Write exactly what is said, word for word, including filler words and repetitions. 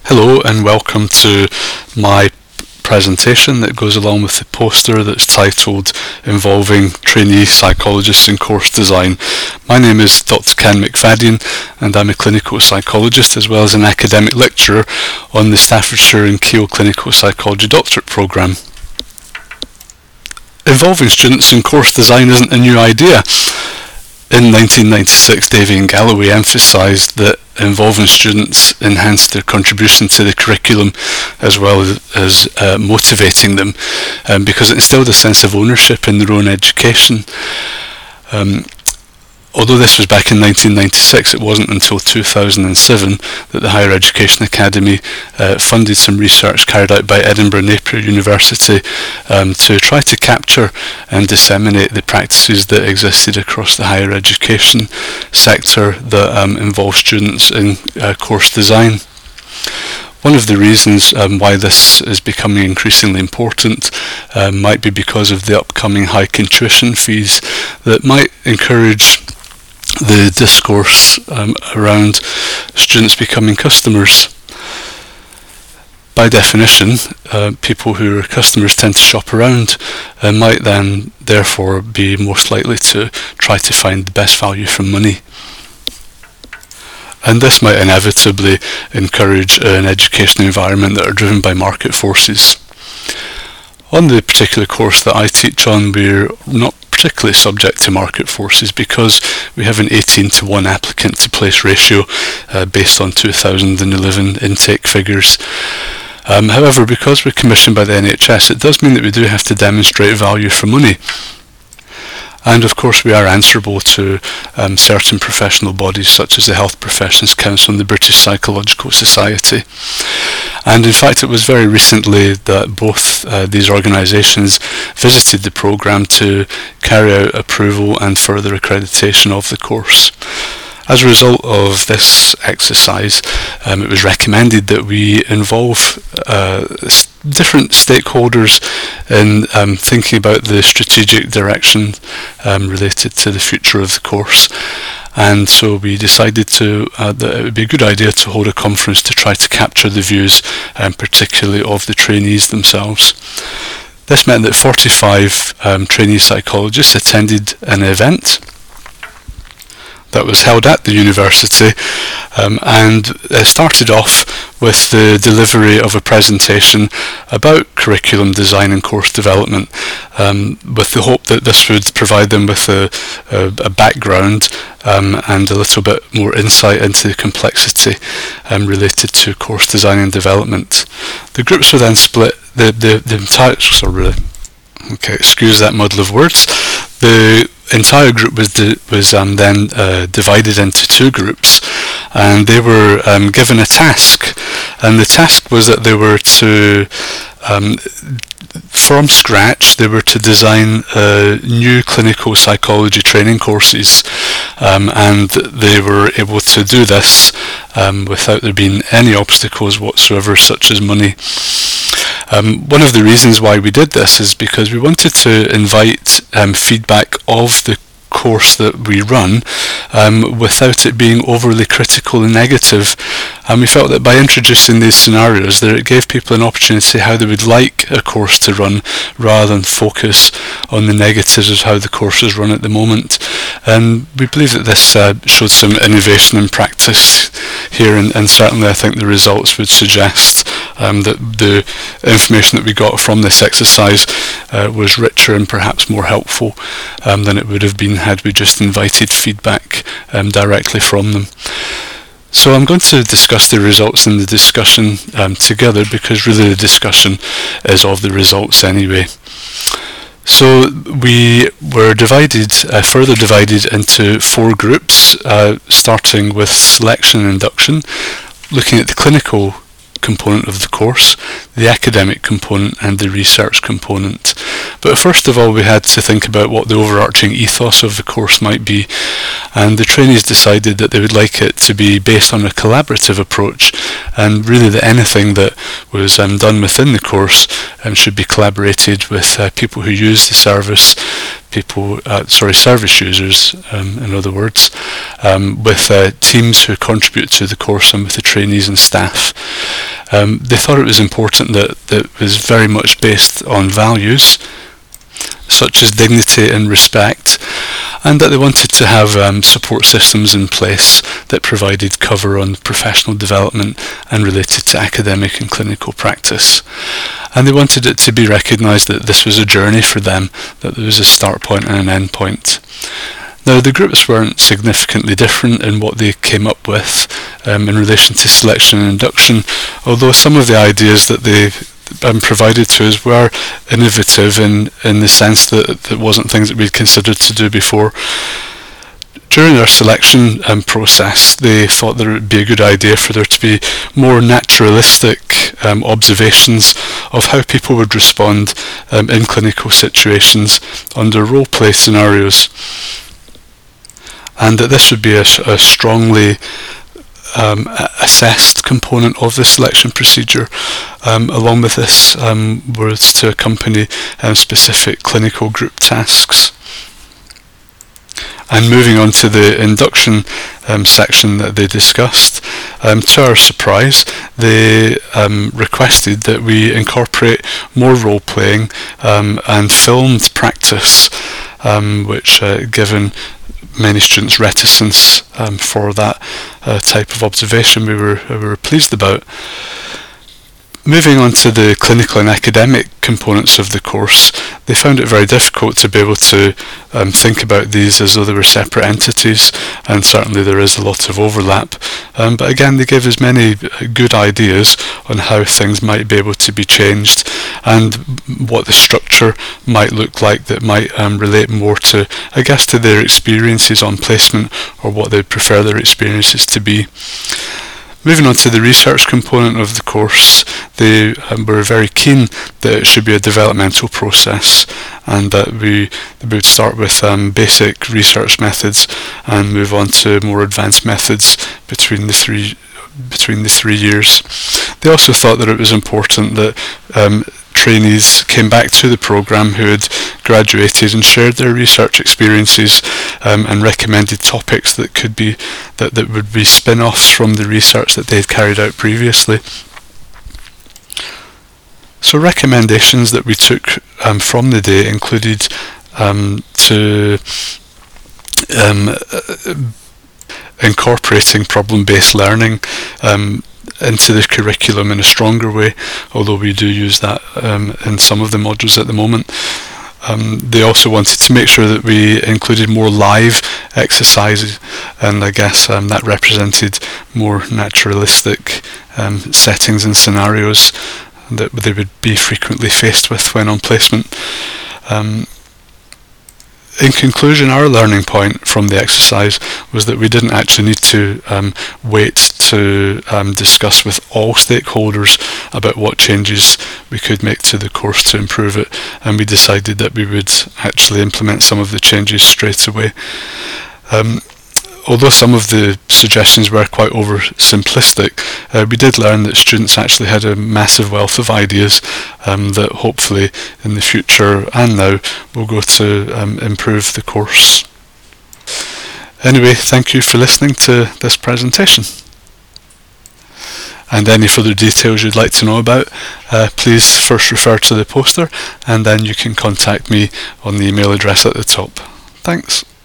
Hello and welcome to my presentation that goes along with the poster that's titled Involving Trainee Psychologists in Course Design. My name is Doctor Ken McFadden and I'm a clinical psychologist as well as an academic lecturer on the Staffordshire and Keele Clinical Psychology Doctorate Programme. Involving students in course design isn't a new idea. In nineteen ninety-six, Davey and Galloway emphasised that involving students enhanced their contribution to the curriculum as well as, as uh, motivating them um, because it instilled a sense of ownership in their own education. Um, although this was back in nineteen ninety-six, it wasn't until two thousand seven that the Higher Education Academy uh, funded some research carried out by Edinburgh Napier University um, to try to capture and disseminate the practices that existed across the higher education sector that um, involve students in uh, course design. One of the reasons um, why this is becoming increasingly important uh, might be because of the upcoming hike in tuition fees that might encourage the discourse um, around students becoming customers. By definition, uh, people who are customers tend to shop around and might then therefore be most likely to try to find the best value for money. And this might inevitably encourage an education environment that are driven by market forces. On the particular course that I teach on, we're not particularly subject to market forces because we have an eighteen to one applicant to place ratio uh, based on two thousand eleven intake figures. Um, however, because we're commissioned by the N H S, it does mean that we do have to demonstrate value for money. And of course we are answerable to um, certain professional bodies such as the Health Professions Council and the British Psychological Society. And in fact it was very recently that both uh, these organisations visited the programme to carry out approval and further accreditation of the course. As a result of this exercise, um, it was recommended that we involve uh, s- different stakeholders in um, thinking about the strategic direction um, related to the future of the course. And so we decided to uh, that it would be a good idea to hold a conference to try to capture the views, um, particularly of the trainees themselves. This meant that forty-five um, trainee psychologists attended an event that was held at the university um, and uh, started off with the delivery of a presentation about curriculum design and course development um, with the hope that this would provide them with a, a, a background um, and a little bit more insight into the complexity um, related to course design and development. The groups were then split, the, the, the entire, sorry, okay, excuse that muddle of words, the entire group was di- was um, then uh, divided into two groups, and they were um, given a task, and the task was that they were to um, from scratch they were to design uh, new clinical psychology training courses, um, and they were able to do this um, without there being any obstacles whatsoever such as money. Um, one of the reasons why we did this is because we wanted to invite um, feedback of the course that we run um, without it being overly critical and negative, and we felt that by introducing these scenarios that it gave people an opportunity to see how they would like a course to run rather than focus on the negatives of how the course is run at the moment. And we believe that this uh, showed some innovation in practice here, and, and certainly I think the results would suggest um, that the information that we got from this exercise uh, was richer and perhaps more helpful um, than it would have been had we just invited feedback um, directly from them. So I'm going to discuss the results in the discussion um, together because really the discussion is of the results anyway. So we were divided, uh, further divided into four groups, uh, starting with selection and induction, looking at the clinical component of the course, the academic component and the research component. But first of all we had to think about what the overarching ethos of the course might be, and the trainees decided that they would like it to be based on a collaborative approach, and really that anything that was um, done within the course um, should be collaborated with uh, people who use the service, people, uh, sorry, service users, um, in other words, um, with uh, teams who contribute to the course and with the trainees and staff. Um, they thought it was important that that it was very much based on values such as dignity and respect, and that they wanted to have um, support systems in place that provided cover on professional development and related to academic and clinical practice. And they wanted it to be recognised that this was a journey for them, that there was a start point and an end point. Now, the groups weren't significantly different in what they came up with um, in relation to selection and induction, although some of the ideas that they um, provided to us were innovative in, in the sense that it wasn't things that we'd considered to do before. During our selection um, process, they thought that it would be a good idea for there to be more naturalistic um, observations of how people would respond um, in clinical situations under role-play scenarios, and that this would be a, a strongly um, assessed component of the selection procedure. Um, along with this um, was to accompany um, specific clinical group tasks. And moving on to the induction um, section that they discussed, um, to our surprise, they um, requested that we incorporate more role-playing um, and filmed practice, um, which, uh, given many students' reticence um, for that uh, type of observation, we were, we were pleased about. Moving on to the clinical and academic components of the course, they found it very difficult to be able to um, think about these as though they were separate entities, and certainly there is a lot of overlap. Um, but again, they gave us many good ideas on how things might be able to be changed and what the structure might look like that might um, relate more to, I guess, to their experiences on placement, or what they'd prefer their experiences to be. Moving on to the research component of the course, they um, were very keen that it should be a developmental process, and that we, that we would start with um, basic research methods and move on to more advanced methods between the three between the three years. They also thought that it was important that um, trainees came back to the programme who had graduated and shared their research experiences um, and recommended topics that could be that, that would be spin-offs from the research that they'd carried out previously. So recommendations that we took um, from the day included um, to um, uh, incorporating problem-based learning um, into the curriculum in a stronger way, although we do use that um, in some of the modules at the moment. Um, they also wanted to make sure that we included more live exercises, and I guess um, that represented more naturalistic um, settings and scenarios that they would be frequently faced with when on placement. Um, In conclusion, our learning point from the exercise was that we didn't actually need to um, wait to um, discuss with all stakeholders about what changes we could make to the course to improve it, and we decided that we would actually implement some of the changes straight away. Um, Although some of the suggestions were quite oversimplistic, uh, we did learn that students actually had a massive wealth of ideas um, that hopefully in the future and now will go to um, improve the course. Anyway, thank you for listening to this presentation. And any further details you'd like to know about, uh, please first refer to the poster, and then you can contact me on the email address at the top. Thanks.